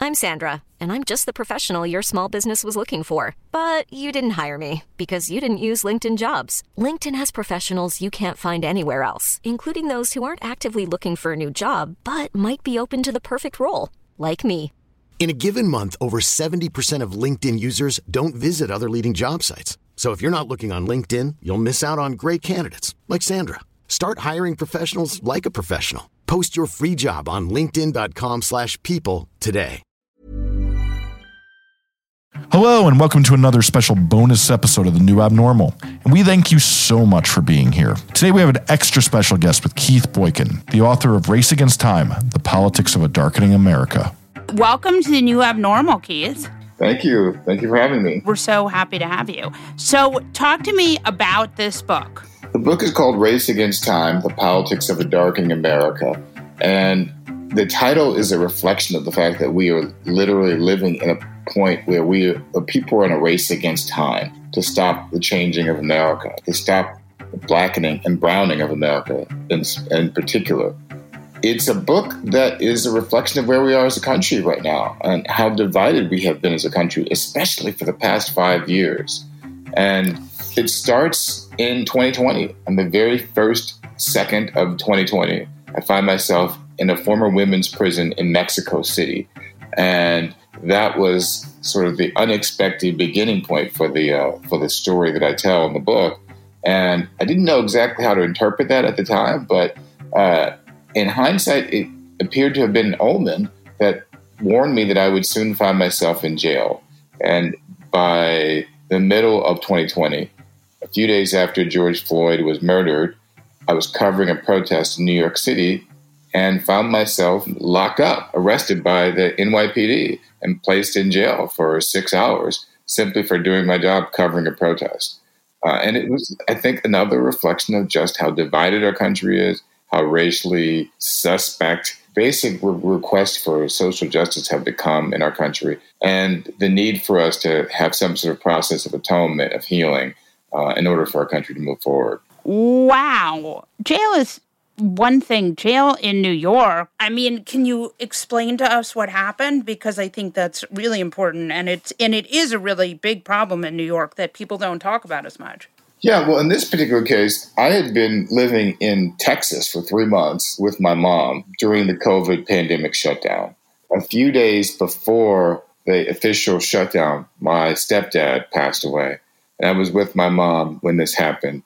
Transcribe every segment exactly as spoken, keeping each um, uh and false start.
I'm Sandra, and I'm just the professional your small business was looking for. But you didn't hire me because you didn't use LinkedIn Jobs. LinkedIn has professionals you can't find anywhere else, including those who aren't actively looking for a new job, but might be open to the perfect role, like me. In a given month, over seventy percent of LinkedIn users don't visit other leading job sites. So if you're not looking on LinkedIn, you'll miss out on great candidates like Sandra. Start hiring professionals like a professional. Post your free job on linkedin.com slash people today. Hello, and welcome to another special bonus episode of The New Abnormal. And we thank you so much for being here. Today we have an extra special guest with Keith Boykin, the author of Race Against Time, The Politics of a Darkening America. Welcome to The New Abnormal, Keith. Thank you. Thank you for having me. We're so happy to have you. So talk to me about this book. The book is called Race Against Time, The Politics of a Darkening America. And the title is a reflection of the fact that we are literally living in a point where we are, people are in a race against time to stop the changing of America, to stop the blackening and browning of America in, in particular. It's a book that is a reflection of where we are as a country right now and how divided we have been as a country, especially for the past five years. And it starts in twenty twenty. On the very first second of twenty twenty, I find myself in a former women's prison in Mexico City. And that was sort of the unexpected beginning point for the uh, for the story that I tell in the book. And I didn't know exactly how to interpret that at the time, but uh, in hindsight, it appeared to have been an omen that warned me that I would soon find myself in jail. And by the middle of twenty twenty, a few days after George Floyd was murdered, I was covering a protest in New York City and found myself locked up, arrested by the N Y P D and placed in jail for six hours simply for doing my job covering a protest. Uh, and it was, I think, another reflection of just how divided our country is, how racially suspect basic re- requests for social justice have become in our country, and the need for us to have some sort of process of atonement, of healing, uh, in order for our country to move forward. Wow. Jail is one thing. Jail in New York. I mean, can you explain to us what happened? Because I think that's really important, and it's and it is a really big problem in New York that people don't talk about as much. Yeah, well, in this particular case, I had been living in Texas for three months with my mom during the COVID pandemic shutdown. A few days before the official shutdown, my stepdad passed away. And I was with my mom when this happened.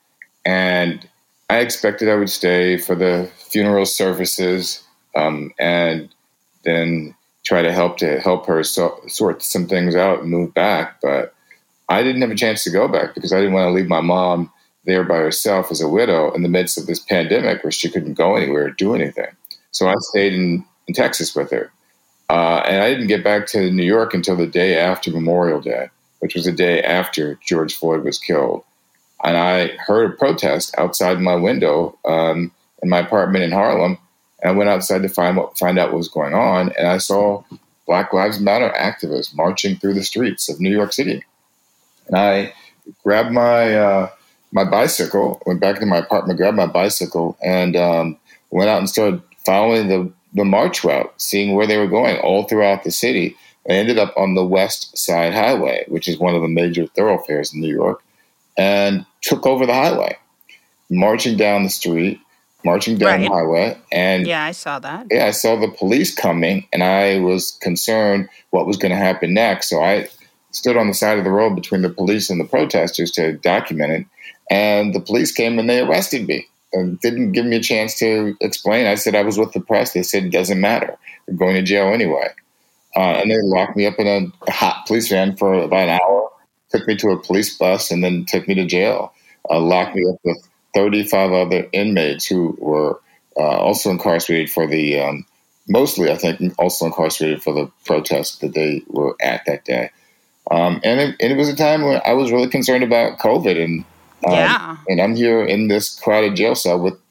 And I expected I would stay for the funeral services um, and then try to help to help her so, sort some things out and move back. But I didn't have a chance to go back because I didn't want to leave my mom there by herself as a widow in the midst of this pandemic where she couldn't go anywhere or do anything. So I stayed in, in Texas with her. Uh, and I didn't get back to New York until the day after Memorial Day, which was the day after George Floyd was killed. And I heard a protest outside my window um, in my apartment in Harlem. And I went outside to find what, find out what was going on. And I saw Black Lives Matter activists marching through the streets of New York City. And I grabbed my uh, my bicycle, went back to my apartment, grabbed my bicycle, and um, went out and started following the, the march route, seeing where they were going all throughout the city. I ended up on the West Side Highway, which is one of the major thoroughfares in New York, and took over the highway, marching down the street, marching down Right. the highway. And Yeah, I saw that. yeah, I saw the police coming, and I was concerned what was going to happen next. So I stood on the side of the road between the police and the protesters to document it. And the police came and they arrested me and didn't give me a chance to explain. I said I was with the press. They said, it doesn't matter. You're going to jail anyway. Uh, and they locked me up in a hot police van for about an hour, took me to a police bus, and then took me to jail. Uh, locked me up with thirty-five other inmates who were uh, also incarcerated for the, um, mostly I think, also incarcerated for the protest that they were at that day. Um, and, it, and it was a time when I was really concerned about COVID, and um, Yeah. and I'm here in this crowded jail cell with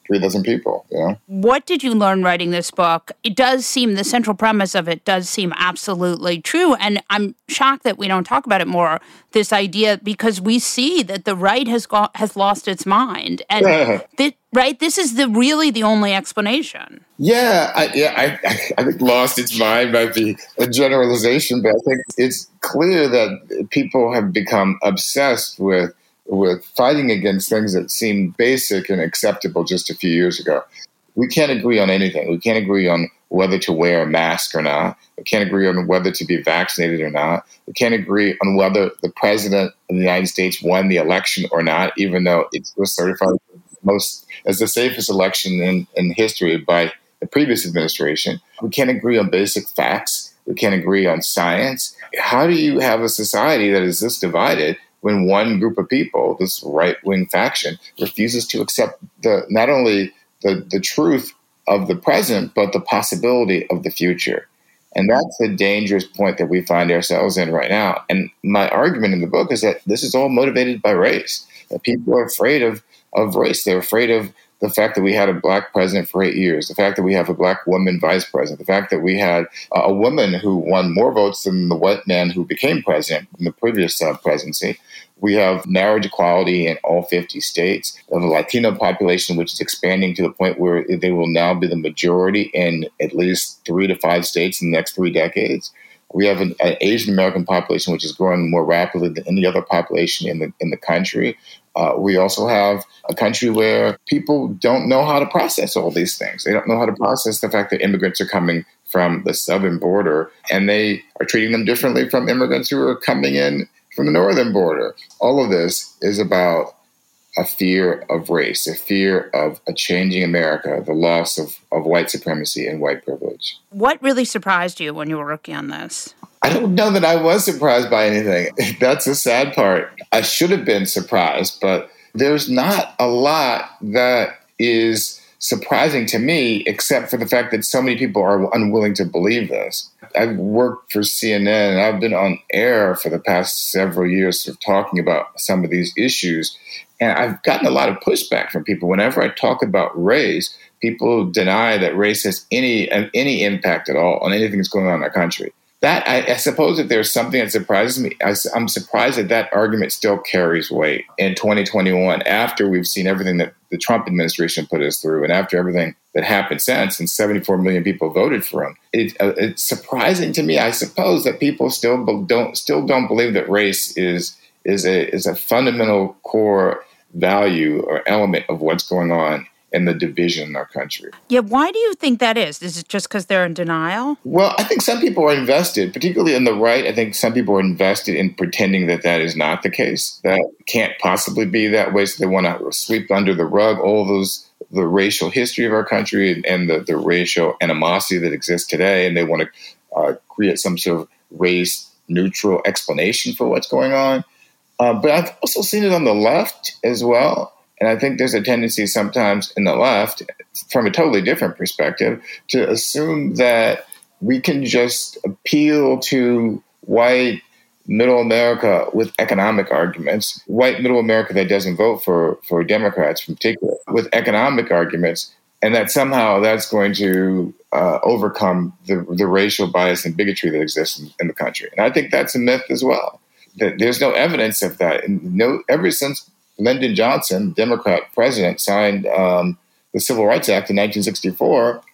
three dozen people, you know? What did you learn writing this book? It does seem, the central premise of it does seem absolutely true. And I'm shocked that we don't talk about it more, this idea, because we see that the right has got, has lost its mind. And, Yeah. th- right, this is the really the only explanation. Yeah, I, yeah, I, I think lost its mind might be a generalization, but I think it's clear that people have become obsessed with with fighting against things that seemed basic and acceptable just a few years ago. We can't agree on anything. We can't agree on whether to wear a mask or not. We can't agree on whether to be vaccinated or not. We can't agree on whether the president of the United States won the election or not, even though it was certified most as the safest election in, in history by the previous administration. We can't agree on basic facts. We can't agree on science. How do you have a society that is this divided when one group of people, this right-wing faction, refuses to accept the not only the, the truth of the present, but the possibility of the future? And that's the dangerous point that we find ourselves in right now. And my argument in the book is that this is all motivated by race, that people are afraid of, of race. They're afraid of the fact that we had a black president for eight years, the fact that we have a black woman vice president, the fact that we had a woman who won more votes than the white man who became president in the previous uh, presidency. We have marriage equality in all fifty states. We have a Latino population, which is expanding to the point where they will now be the majority in at least three to five states in the next three decades. We have an, an Asian American population, which is growing more rapidly than any other population in the in the country. Uh, we also have a country where people don't know how to process all these things. They don't know how to process the fact that immigrants are coming from the southern border, and they are treating them differently from immigrants who are coming in from the northern border. All of this is about a fear of race, a fear of a changing America, the loss of, of white supremacy and white privilege. What really surprised you when you were working on this? I don't know that I was surprised by anything. That's the sad part. I should have been surprised, but there's not a lot that is surprising to me, except for the fact that so many people are unwilling to believe this. I've worked for C N N, and I've been on air for the past several years sort of talking about some of these issues, and I've gotten a lot of pushback from people. Whenever I talk about race, people deny that race has any any impact at all on anything that's going on in our country. That I, I suppose that there's something that surprises me. I, I'm surprised that that argument still carries weight in twenty twenty-one, after we've seen everything that the Trump administration put us through, and after everything that happened since, and seventy-four million people voted for him. It, uh, it's surprising to me, I suppose, that people still don't still don't believe that race is is a is a fundamental core value or element of what's going on in the division in our country. Yeah, why do you think that is? Is it just because they're in denial? Well, I think some people are invested, particularly in the right. I think some people are invested in pretending that that is not the case. That can't possibly be that way. So they want to sweep under the rug all those the racial history of our country and the, the racial animosity that exists today. And they want to uh, create some sort of race-neutral explanation for what's going on. Uh, but I've also seen it on the left as well. And I think there's a tendency sometimes in the left, from a totally different perspective, to assume that we can just appeal to white middle America with economic arguments, white middle America that doesn't vote for, for Democrats in particular, with economic arguments, and that somehow that's going to uh, overcome the, the racial bias and bigotry that exists in, in the country. And I think that's a myth as well. That there's no evidence of that. And no, ever since Lyndon Johnson, Democrat president, signed um, the Civil Rights Act in nineteen sixty-four,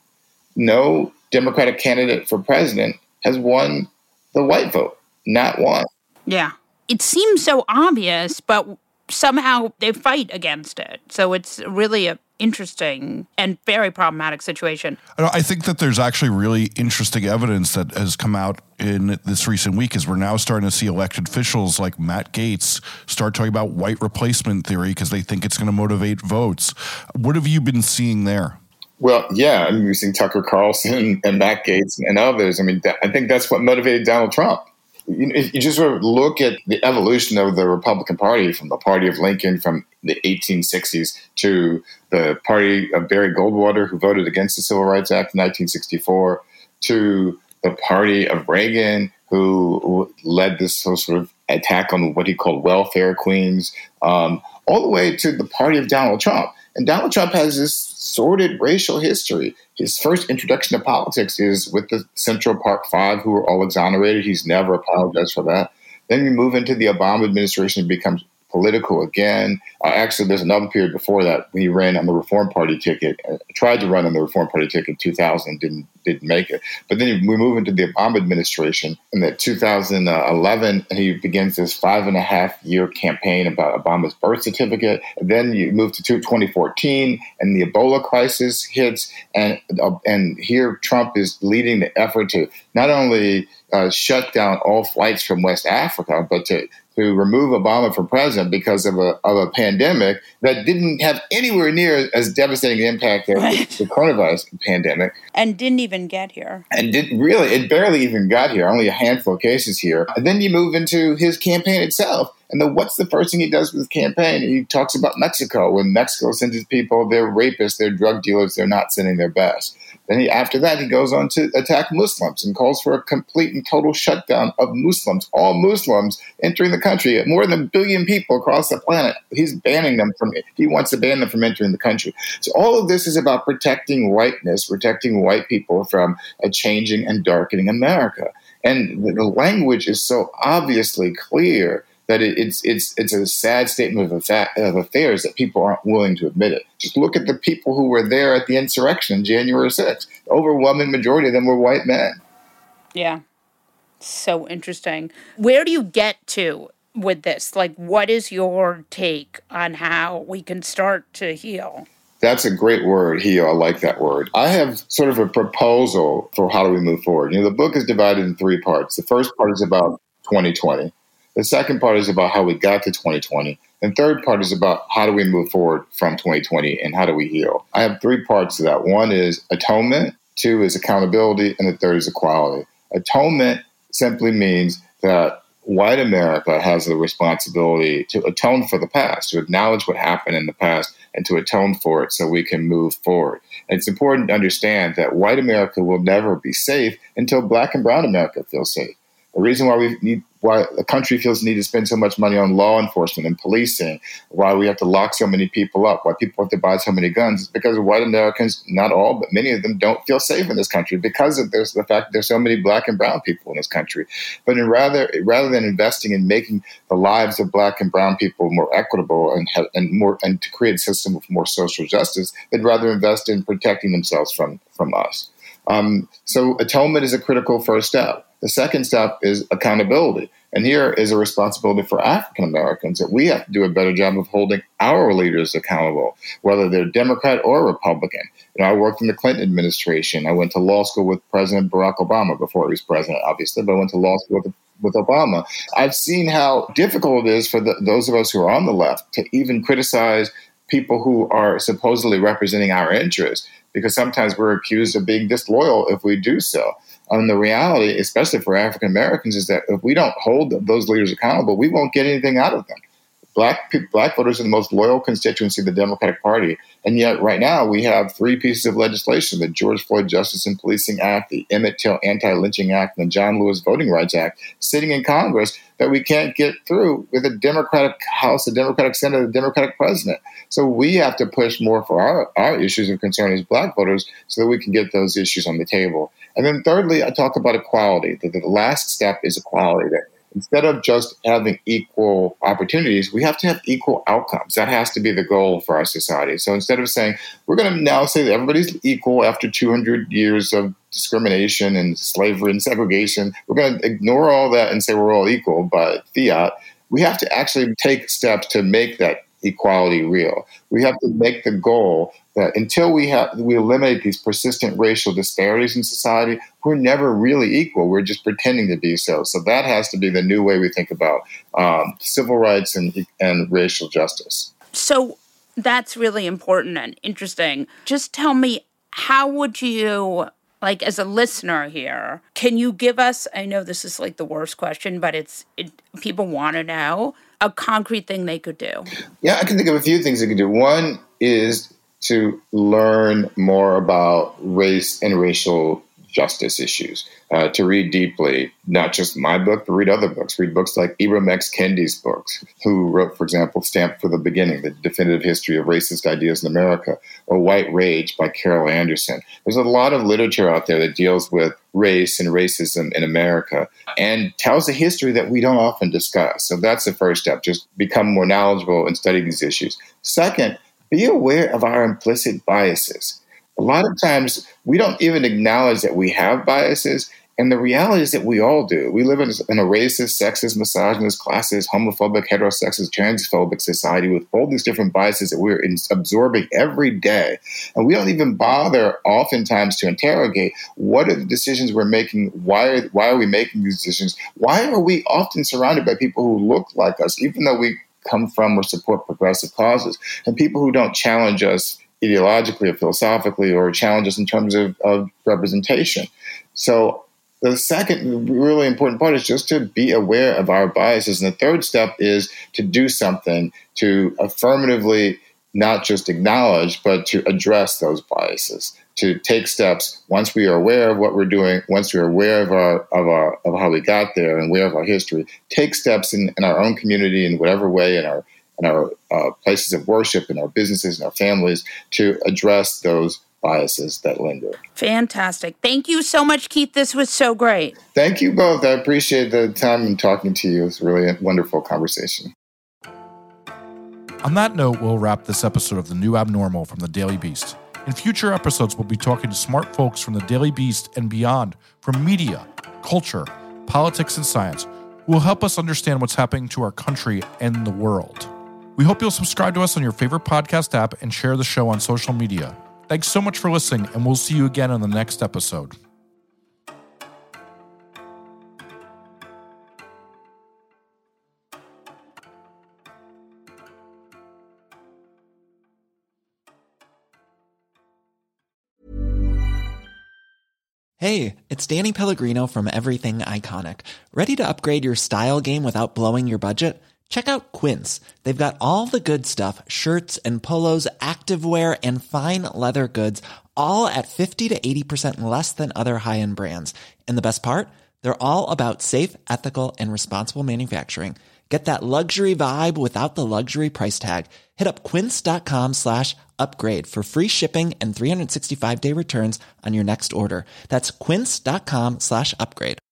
no Democratic candidate for president has won the white vote. Not one. Yeah. It seems so obvious, but somehow they fight against it. So it's really a interesting and very problematic situation. I think that there's actually really interesting evidence that has come out in this recent week, as we're now starting to see elected officials like Matt Gaetz start talking about white replacement theory because they think it's going to motivate votes. What have you been seeing there? Well, yeah, I mean, we've seen Tucker Carlson and Matt Gaetz and others. I mean, I think that's what motivated Donald Trump. You, you just sort of look at the evolution of the Republican Party from the party of Lincoln from the eighteen sixties to the party of Barry Goldwater, who voted against the Civil Rights Act in nineteen sixty-four, to the party of Reagan, who led this sort of attack on what he called welfare queens, um, all the way to the party of Donald Trump. And Donald Trump has this sordid racial history. His first introduction to politics is with the Central Park Five, who were all exonerated. He's never apologized for that. Then you move into the Obama administration and becomes political again. Uh, actually, there's another period before that when he ran on the Reform Party ticket, uh, tried to run on the Reform Party ticket in two thousand, didn't didn't make it. But then we move into the Obama administration in the two thousand eleven, and he begins this five and a half year campaign about Obama's birth certificate. And then you move to twenty fourteen, and the Ebola crisis hits, and uh, and here Trump is leading the effort to not only uh, shut down all flights from West Africa, but to to remove Obama from president because of a of a pandemic that didn't have anywhere near as devastating an impact as right. the coronavirus pandemic. And didn't even get here. And didn't really, it barely even got here, only a handful of cases here. And then you move into his campaign itself. And then what's the first thing he does with his campaign? He talks about Mexico. When Mexico sends his people, they're rapists, they're drug dealers, they're not sending their best. Then he, after that, he goes on to attack Muslims and calls for a complete and total shutdown of Muslims, all Muslims entering the country. More than a billion people across the planet. He's banning them from, he wants to ban them from entering the country. So all of this is about protecting whiteness, protecting white people from a changing and darkening America. And the language is so obviously clear that it, it's it's it's a sad statement of, affa- of affairs that people aren't willing to admit it. Just look at the people who were there at the insurrection, January sixth. The overwhelming majority of them were white men. Yeah. So interesting. Where do you get to with this? Like, what is your take on how we can start to heal? That's a great word, heal. I like that word. I have sort of a proposal for how do we move forward. You know, the book is divided in three parts. The first part is about twenty twenty. The second part is about how we got to twenty twenty. And third part is about how do we move forward from twenty twenty and how do we heal. I have three parts to that. One is atonement, two is accountability, and the third is equality. Atonement simply means that white America has the responsibility to atone for the past, to acknowledge what happened in the past, and to atone for it so we can move forward. And it's important to understand that white America will never be safe until black and brown America feels safe. The reason why we need, why the country feels the need to spend so much money on law enforcement and policing, why we have to lock so many people up, why people have to buy so many guns, is because white Americans, not all, but many of them don't feel safe in this country because of there's the fact that there's so many black and brown people in this country. But in rather rather than investing in making the lives of black and brown people more equitable and have, and more and to create a system of more social justice, they'd rather invest in protecting themselves from from us. Um, so atonement is a critical first step. The second step is accountability. And here is a responsibility for African Americans that we have to do a better job of holding our leaders accountable, whether they're Democrat or Republican. You know, I worked in the Clinton administration. I went to law school with President Barack Obama before he was president, obviously, but I went to law school with with Obama. I've seen how difficult it is for the, those of us who are on the left to even criticize people who are supposedly representing our interests, because sometimes we're accused of being disloyal if we do so. And the reality, especially for African Americans, is that if we don't hold those leaders accountable, we won't get anything out of them. Black black voters are the most loyal constituency of the Democratic Party. And yet right now we have three pieces of legislation, the George Floyd Justice and Policing Act, the Emmett Till Anti-Lynching Act, and the John Lewis Voting Rights Act, sitting in Congress that we can't get through with a Democratic House, a Democratic Senate, a Democratic president. So we have to push more for our, our issues of concern as black voters so that we can get those issues on the table. And then thirdly, I talk about equality. The, the last step is equality. That instead of just having equal opportunities, we have to have equal outcomes. That has to be the goal for our society. So instead of saying, we're going to now say that everybody's equal after two hundred years of discrimination and slavery and segregation, we're going to ignore all that and say we're all equal by fiat. We have to actually take steps to make that equality real. We have to make the goal that until we have we eliminate these persistent racial disparities in society, we're never really equal. We're just pretending to be so. So that has to be the new way we think about um, civil rights and and racial justice. So that's really important and interesting. Just tell me, how would you, like as a listener here, can you give us, I know this is like the worst question, but it's it, people want to know, a concrete thing they could do? Yeah, I can think of a few things they could do. One is to learn more about race and racial justice issues, uh, to read deeply, not just my book, but read other books. Read books like Ibram X. Kendi's books, who wrote, for example, Stamped for the Beginning, The Definitive History of Racist Ideas in America, or White Rage by Carol Anderson. There's a lot of literature out there that deals with race and racism in America and tells a history that we don't often discuss. So that's the first step, just become more knowledgeable and study these issues. Second, be aware of our implicit biases. A lot of times we don't even acknowledge that we have biases, and the reality is that we all do. We live in a racist, sexist, misogynist, classist, homophobic, heterosexist, transphobic society with all these different biases that we're absorbing every day. And we don't even bother oftentimes to interrogate what are the decisions we're making, why are, why are we making these decisions, why are we often surrounded by people who look like us, even though we come from or support progressive causes, and people who don't challenge us ideologically or philosophically or challenge us in terms of, of representation. So the second really important part is just to be aware of our biases. And the third step is to do something to affirmatively not just acknowledge, but to address those biases, to take steps once we are aware of what we're doing, once we're aware of our of our of how we got there and aware of our history, take steps in, in our own community in whatever way, in our in our uh, places of worship, in our businesses, in our families, to address those biases that linger. Fantastic. Thank you so much, Keith. This was so great. Thank you both. I appreciate the time and talking to you. It's really a wonderful conversation. On that note, we'll wrap this episode of The New Abnormal from The Daily Beast. In future episodes, we'll be talking to smart folks from The Daily Beast and beyond, from media, culture, politics, and science, who will help us understand what's happening to our country and the world. We hope you'll subscribe to us on your favorite podcast app and share the show on social media. Thanks so much for listening, and we'll see you again on the next episode. Hey, it's Danny Pellegrino from Everything Iconic. Ready to upgrade your style game without blowing your budget? Check out Quince. They've got all the good stuff, shirts and polos, activewear, and fine leather goods, all at fifty to eighty percent less than other high-end brands. And the best part? They're all about safe, ethical, and responsible manufacturing. Get that luxury vibe without the luxury price tag. Hit up quince.com slash upgrade for free shipping and three sixty-five day returns on your next order. That's quince.com slash upgrade.